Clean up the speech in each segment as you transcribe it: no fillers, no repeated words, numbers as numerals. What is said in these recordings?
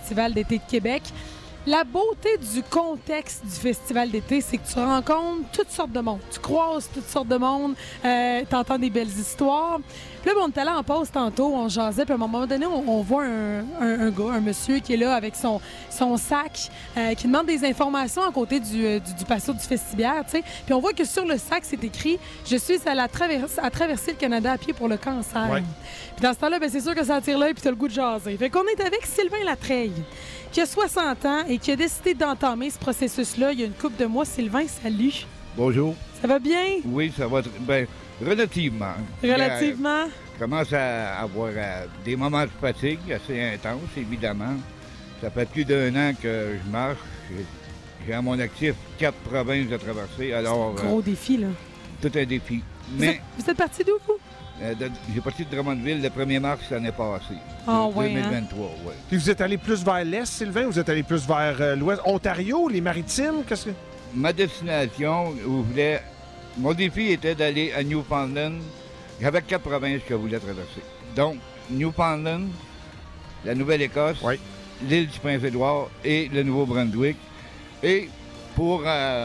Festival d'été de Québec. La beauté du contexte du festival d'été, c'est que tu rencontres toutes sortes de monde. Tu croises toutes sortes de monde, tu entends des belles histoires. Puis là, on était là en pause tantôt, on jasait, puis à un moment donné, on voit un gars, un monsieur qui est là avec son sac, qui demande des informations à côté du patio du Festibiaire, tu sais. Puis on voit que sur le sac, c'est écrit « Je suis à traverser le Canada à pied pour le cancer Ouais. ». Puis dans ce temps-là, ben, c'est sûr que ça attire l'œil puis t'as le goût de jaser. Fait qu'on est avec Sylvain Latreille, qui a 60 ans et qui a décidé d'entamer ce processus-là il y a une couple de mois. Sylvain, salut. Bonjour. Ça va bien? Oui, ça va bien. Relativement. Relativement? Je commence à avoir des moments de fatigue assez intenses, évidemment. Ça fait plus d'1 an que je marche. J'ai à mon actif 4 provinces à traverser. Alors, Gros défi, là. tout un défi. Vous êtes parti d'où, vous? J'ai parti de Drummondville le 1er mars l'année passée. Ah, ouais, 2023, oui. Puis vous êtes allé plus vers l'est, Sylvain, ou vous êtes allé plus vers l'ouest? Ontario, les Maritimes, qu'est-ce que... Ma destination, mon défi était d'aller à Newfoundland. J'avais 4 provinces que je voulais traverser. Donc, Newfoundland, la Nouvelle-Écosse, Oui. l'île du Prince-Édouard et le Nouveau-Brunswick. Et pour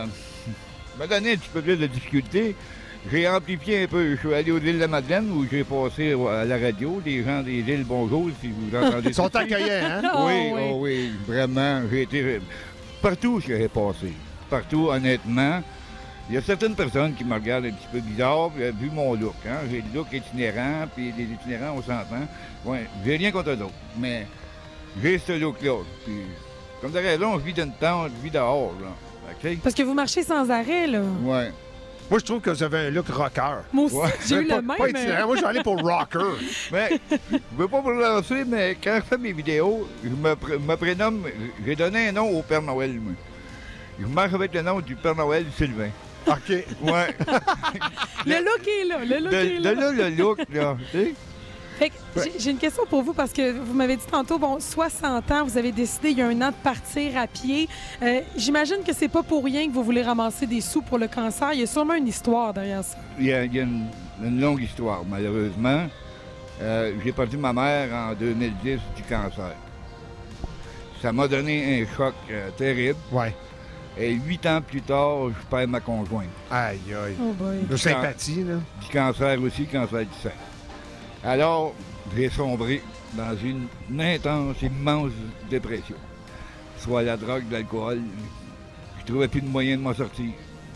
me donner un petit peu plus de difficulté, j'ai amplifié un peu. Je suis allé aux îles de la Madeleine où j'ai passé à la radio. Les gens des îles, bonjour, si vous entendez. Ils sont accueillants, hein? Ah, Oui, oui. oh oui, vraiment. J'ai été partout où j'ai passé. Partout, honnêtement. Il y a certaines personnes qui me regardent un petit peu bizarre, vu mon look. Hein? J'ai le look itinérant, puis les itinérants, on s'entend. Ouais, j'ai rien contre d'autres, mais j'ai ce look-là. Puis, comme de raison, je vis d'une tente, je vis dehors, là. OK? Parce que vous marchez sans arrêt, là. Ouais. Moi, je trouve que vous avez un look rocker. Moi aussi, Ouais. j'ai eu Pas- le même. pas itinérant. Moi, je vais aller pour rocker. Mais, je veux pas vous le lancer, mais quand je fais mes vidéos, je me prénomme, j'ai donné un nom au Père Noël, moi. Je marche avec le nom du Père Noël Sylvain. OK. Ouais. Le look est là, le look est De là. là, le look, là. Tu sais? Fait que j'ai une question pour vous parce que vous m'avez dit tantôt, 60 ans, vous avez décidé il y a 1 an de partir à pied. J'imagine que c'est pas pour rien que vous voulez ramasser des sous pour le cancer. Il y a sûrement une histoire derrière ça. Il y a une longue histoire, malheureusement. J'ai perdu ma mère en 2010 du cancer. Ça m'a donné un choc terrible. Ouais. Et 8 ans plus tard, je perds ma conjointe. Aïe, aïe. Oh boy. De sympathie, là. Du cancer aussi, cancer du sein. Alors, j'ai sombré dans une intense, immense dépression. Soit la drogue, l'alcool. Je trouvais plus de moyen de m'en sortir.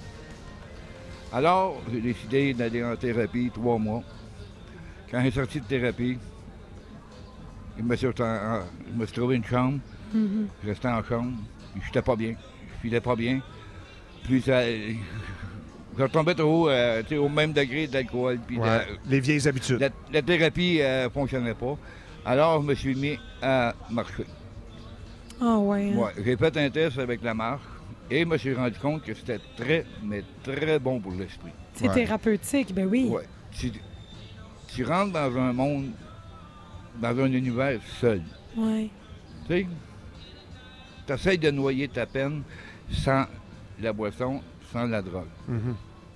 Alors, j'ai décidé d'aller en thérapie 3 mois. Quand j'ai sorti de thérapie, je me suis trouvé une chambre. Je restais en chambre. Je n'étais pas bien. Je filais pas bien. Puis ça... Je retombais trop au même degré d'alcool. Puis Ouais. Les vieilles habitudes. la thérapie ne fonctionnait pas. Alors, je me suis mis à marcher. Ah ouais. Hein. Ouais, j'ai fait un test avec la marche et je me suis rendu compte que c'était très, mais très bon pour l'esprit. C'est Ouais. thérapeutique, ben oui. Ouais. Tu rentres dans un monde, dans un univers seul. Ouais. Tu sais, tu essaies de noyer ta peine sans la boisson, sans la drogue. Mhm.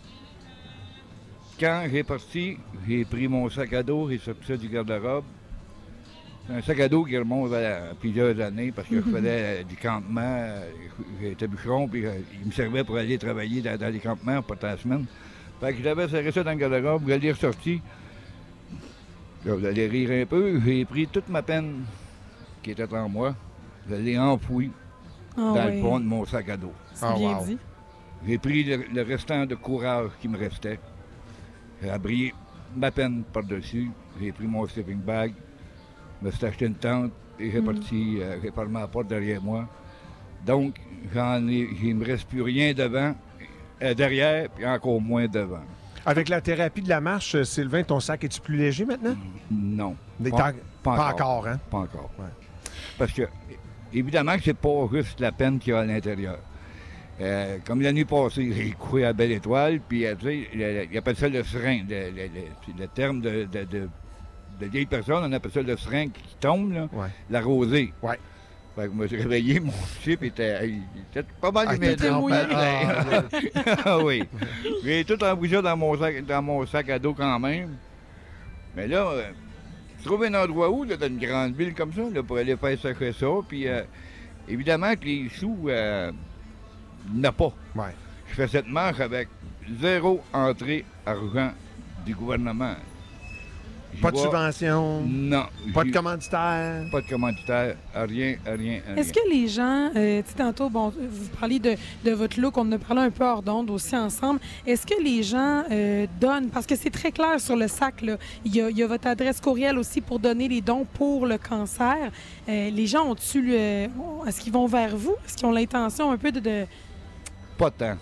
Quand j'ai parti, j'ai pris mon sac à dos et sorti ça du garde-robe. C'est un sac à dos qui remonte à plusieurs années parce que je faisais du campement. J'étais bûcheron, puis il me servait pour aller travailler dans les campements pour la semaine. Fait que j'avais serré ça dans le garde-robe, je l'ai ressorti. Là, vous allez rire un peu, j'ai pris toute ma peine qui était en moi, je l'ai enfouie Ah dans ouais. le fond de mon sac à dos. C'est Ah, bien wow. dit. J'ai pris le restant de courage qui me restait. J'ai abrié ma peine par-dessus. J'ai pris mon sleeping bag. Je me suis acheté une tente et j'ai parti, j'ai fermé la porte derrière moi. Donc, il me reste plus rien devant, derrière, puis encore moins devant. Avec la thérapie de la marche, Sylvain, ton sac est-tu plus léger maintenant? Non. Mais Pas encore, hein? Pas encore. Ouais. Parce que, évidemment que c'est pas juste la peine qu'il y a à l'intérieur. Comme la nuit passée, j'ai couru à Belle Étoile, puis tu sais, ils appellent ça le serin. C'est le terme de vieilles personnes, on appelle ça le serin qui tombe, là, Ouais. la rosée. Ouais. Fait que je me suis réveillé, mon chip était pas mal Ah, humide. t'étais là, mouillé. pareil. Ah oui. J'ai tout embouché dans mon sac à dos quand même. Mais là, trouve un endroit où, là, dans une grande ville comme ça, là, pour aller faire ça. Puis, évidemment que les sous, il n'y en a pas. Ouais. Je fais cette marche avec 0 entrée argent du gouvernement. Pas de subvention? Non. Pas de commanditaire? Pas de commanditaire, rien. Est-ce que les gens, tu sais, tantôt, bon, vous parliez de votre look, on en a parlé un peu hors d'onde aussi ensemble. Est-ce que les gens donnent, parce que c'est très clair sur le sac, là, il y a votre adresse courriel aussi pour donner les dons pour le cancer. Les gens ont-tu, est-ce qu'ils vont vers vous? Est-ce qu'ils ont l'intention un peu de... Pas tant.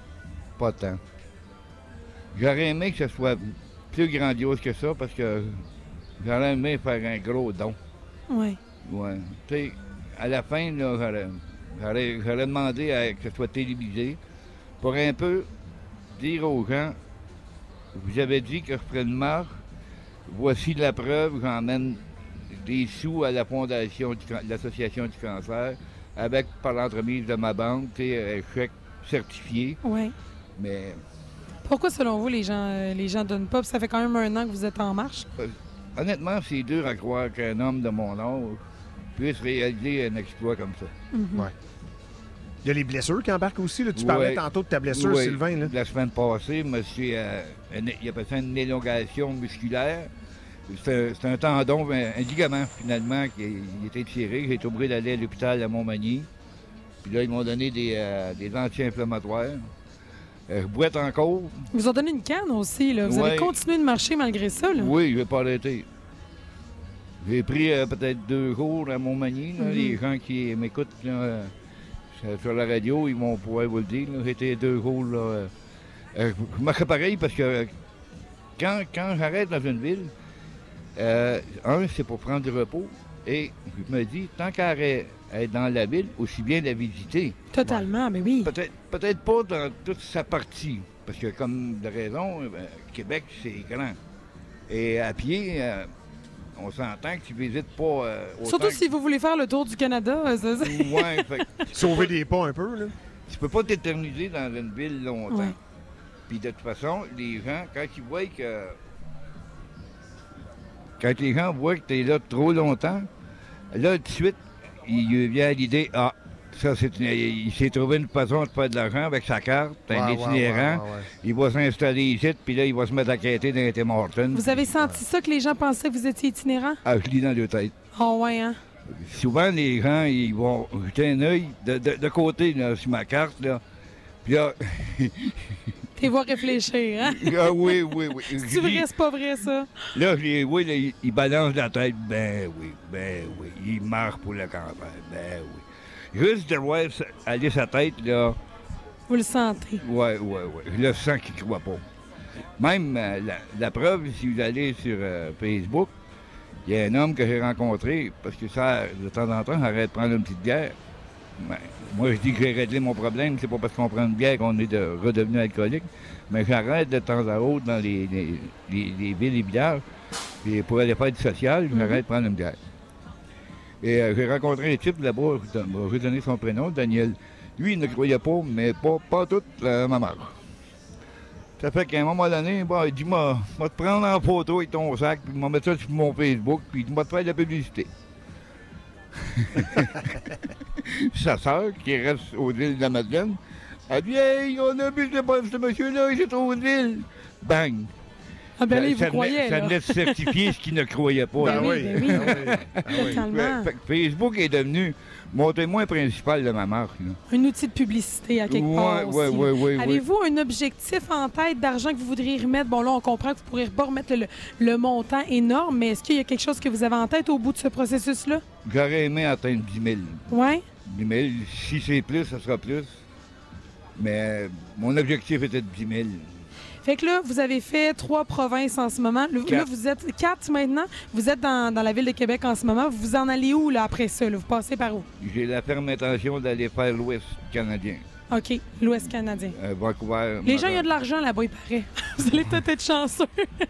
J'aurais aimé que ce soit plus grandiose que ça parce que j'aurais aimé faire un gros don. Oui. Ouais. Tu sais, à la fin, là, j'aurais demandé que ce soit télévisé pour un peu dire aux gens, vous avez dit que je ferais une marche, voici la preuve, j'emmène des sous à la fondation de l'Association du cancer avec, par l'entremise de ma banque, tu sais, un chèque certifié. Oui. Mais pourquoi, selon vous, les gens donnent pas? Puis ça fait quand même 1 an que vous êtes en marche. Honnêtement, c'est dur à croire qu'un homme de mon âge puisse réaliser un exploit comme ça. Ouais. Il y a les blessures qui embarquent aussi. Là. Tu parlais tantôt de ta blessure, Sylvain. Là. La semaine passée, monsieur, il appelle ça une élongation musculaire. C'est un tendon, un ligament, finalement, qui était tiré. J'ai été obligé d'aller à l'hôpital à Montmagny. Puis là, ils m'ont donné des anti-inflammatoires. Je boite encore. Ils vous ont donné une canne aussi, là. Vous avez continué de marcher malgré ça, là? Oui, je vais pas arrêter. J'ai pris peut-être 2 jours à Montmagny. Les gens qui m'écoutent sur la radio, ils vont pouvoir vous le dire. J'ai été 2 jours, là. Je marche pareil parce que quand j'arrête dans une ville, c'est pour prendre du repos. Et je me dis, tant qu'à être dans la ville, aussi bien la visiter. Totalement, mais oui. Peut-être pas dans toute sa partie, parce que comme de raison, Québec, c'est grand. Et à pied, on s'entend que tu visites pas... surtout si vous voulez faire le tour du Canada. Ouais, sauver des pas un peu, là. Tu peux pas t'éterniser dans une ville longtemps. Ouais. Puis de toute façon, les gens, quand ils voient que... Quand les gens voient que tu es là trop longtemps, là, tout de suite, il vient à l'idée, il s'est trouvé une façon de faire de l'argent avec sa carte, un itinérant. Ouais. Il va s'installer ici, puis là, il va se mettre à quêter dans les Tim Hortons. Vous avez senti ça, que les gens pensaient que vous étiez itinérant? Ah, je lis dans deux têtes. Oh, ouais, hein? Souvent, les gens, ils vont jeter un œil de côté, là, sur ma carte, là. Puis là... T'es voir réfléchir, hein? Ah oui. C'est vrai, c'est pas vrai, ça? Là, il balance la tête. Ben oui. Il marche pour le cancer. Ben oui. Juste de voir aller sa tête, là... Vous le sentez? Oui. Je le sens qu'il ne croit pas. Même la preuve, si vous allez sur Facebook, il y a un homme que j'ai rencontré, parce que ça, de temps en temps, j'arrête de prendre une petite bière. Ben, moi, je dis que j'ai réglé mon problème, c'est pas parce qu'on prend une bière qu'on est redevenu alcoolique, mais j'arrête de temps à autre dans les villes et villages, et pour aller faire du social, j'arrête de prendre une bière. Et j'ai rencontré un type là-bas, je vais donner son prénom, Daniel. Lui, il ne croyait pas, mais pas toute ma mère. Ça fait qu'à un moment donné, il dit, moi te prendre en photo avec ton sac, puis je vais mettre ça sur mon Facebook, puis je vais te faire de la publicité. Sa sœur, qui reste aux îles de la Madeleine, a dit, hey, on a vu ce monsieur-là, il s'est trouvé une ville. Bang! Ah ben là, il vous croyait, ça venait de certifier ce qu'il ne croyait pas. Ben oui. Totalement. Facebook est devenu mon témoin principal de ma marque. Là. Un outil de publicité à quelque part aussi. Oui. Avez-vous un objectif en tête d'argent que vous voudriez remettre? Bon, là, on comprend que vous ne pourrez pas remettre le montant énorme, mais est-ce qu'il y a quelque chose que vous avez en tête au bout de ce processus-là? J'aurais aimé atteindre 10 000. Oui? 10 000. Si c'est plus, ça sera plus. Mais mon objectif était de 10 000. Fait que là, vous avez fait 3 provinces en ce moment. Là, vous êtes 4 maintenant. Vous êtes dans la ville de Québec en ce moment. Vous en allez où, là, après ça? Là? Vous passez par où? J'ai la ferme intention d'aller faire l'Ouest canadien. OK, l'Ouest canadien. Vancouver. Les gens, il y a de l'argent là-bas, il paraît. Vous allez peut-être être chanceux.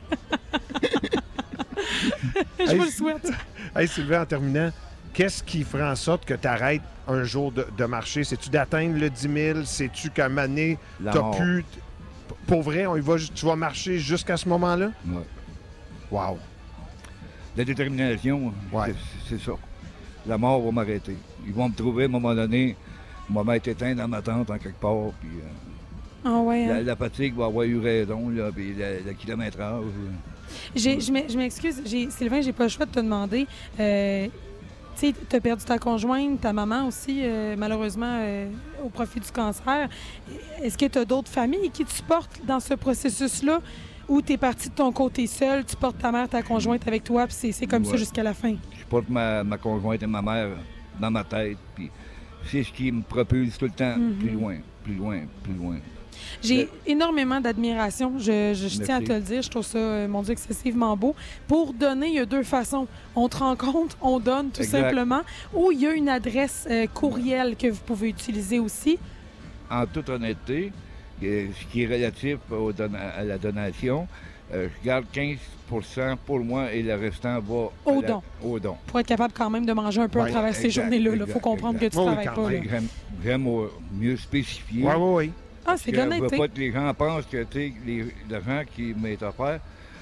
Je vous le souhaite. Hey, Sylvain, en terminant, qu'est-ce qui ferait en sorte que tu arrêtes un jour de marcher? C'est-tu d'atteindre le 10 000? C'est-tu qu'à un moment donné, t'as pu... Pour vrai, tu vas marcher jusqu'à ce moment-là? Oui. Wow. La détermination, Ouais. c'est ça. La mort va m'arrêter. Ils vont me trouver à un moment donné, on va m'être éteint dans ma tente en quelque part, puis Ah ouais, hein? la fatigue va avoir eu raison, là, puis le kilométrage. Je m'excuse, Sylvain, j'ai pas le choix de te demander. Tu sais, tu as perdu ta conjointe, ta maman aussi, malheureusement, au profit du cancer. Est-ce que tu as d'autres familles qui te supportent dans ce processus-là ou tu es parti de ton côté seul, tu portes ta mère, ta conjointe avec toi, puis c'est comme ça jusqu'à la fin? Je porte ma conjointe et ma mère dans ma tête, puis c'est ce qui me propulse tout le temps plus loin, plus loin, plus loin. J'ai énormément d'admiration, je tiens à te le dire. Je trouve ça, mon Dieu, excessivement beau. Pour donner, il y a deux façons. On te rencontre, on donne tout simplement, ou il y a une adresse courriel que vous pouvez utiliser aussi. En toute honnêteté, ce qui est relatif à la donation, je garde 15 pour moi et le restant va au don. Pour être capable quand même de manger un peu à travers ces journées-là. Il faut comprendre que tu ne travailles pas. J'aime mieux spécifier. Oui. Ah, c'est de l'honnêteté. Je veux pas que les gens pensent que l'argent qui m'est offert,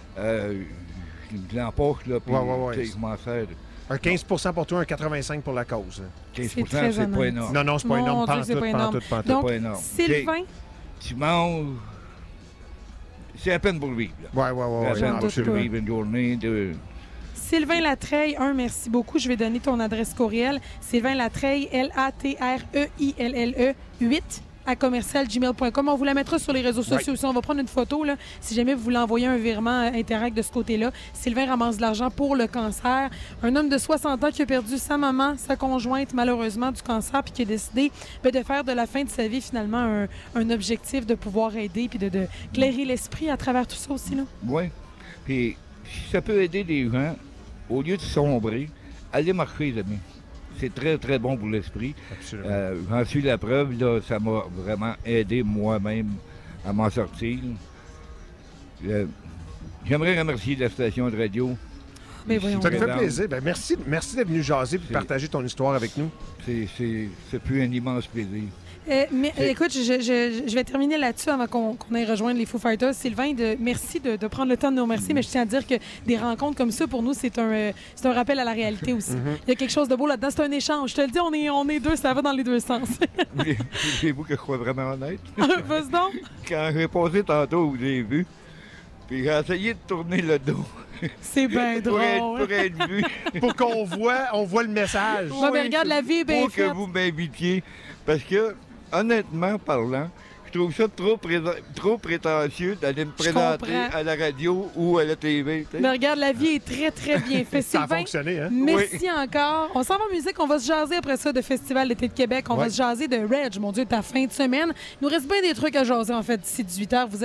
je l'empoche, là, puis je m'en sers. Un 15 pour toi, un 85 pour la cause. 15 c'est pas énorme. Non, c'est pas énorme. C'est pas énorme. Donc, pas énorme. Sylvain... Tu manges... C'est à peine pour vivre. Oui. C'est à peine pour vivre une journée de... Sylvain Latreille, merci beaucoup. Je vais donner ton adresse courriel. Sylvain Latreille, LATREILLE 8 à commercial@gmail.com. On vous la mettra sur les réseaux sociaux aussi. On va prendre une photo là, si jamais vous voulez envoyer un virement Interact de ce côté-là. Sylvain ramasse de l'argent pour le cancer. Un homme de 60 ans qui a perdu sa maman, sa conjointe, malheureusement, du cancer, puis qui a décidé de faire de la fin de sa vie, finalement, un objectif de pouvoir aider puis de clairer l'esprit à travers tout ça aussi. Oui. Puis, si ça peut aider les gens, au lieu de sombrer, allez marcher, les amis. C'est très, très bon pour l'esprit. J'en suis la preuve. Là, ça m'a vraiment aidé moi-même à m'en sortir. J'aimerais remercier la station de radio. Ça me fait plaisir. Merci d'être venu jaser et partager ton histoire avec nous. C'est plus un immense plaisir. Écoute, je vais terminer là-dessus avant qu'on aille rejoindre les Foo Fighters. Sylvain, merci de prendre le temps de nous remercier, mais je tiens à dire que des rencontres comme ça, pour nous, c'est un rappel à la réalité aussi. Il y a quelque chose de beau là-dedans. C'est un échange. Je te le dis, on est deux, ça va dans les deux sens. Voulez-vous que je sois vraiment honnête? Vas-y donc. Quand j'ai passé tantôt, vous avez vu, puis j'ai essayé de tourner le dos. C'est bien drôle. Pour être vu. Pour qu'on voit le message. Mais regarde, la vie est bien faite. Pour que vous m'invitiez. Parce que, honnêtement parlant, je trouve ça trop prétentieux d'aller me présenter à la radio ou à la TV. Mais regarde, la vie est très, très bien faite. Ça a fonctionné, hein? Merci encore. On s'en va en musique. On va se jaser après ça de Festival d'été de Québec. On va se jaser de Reg, mon Dieu, ta fin de semaine. Il nous reste bien des trucs à jaser, en fait, d'ici 18h.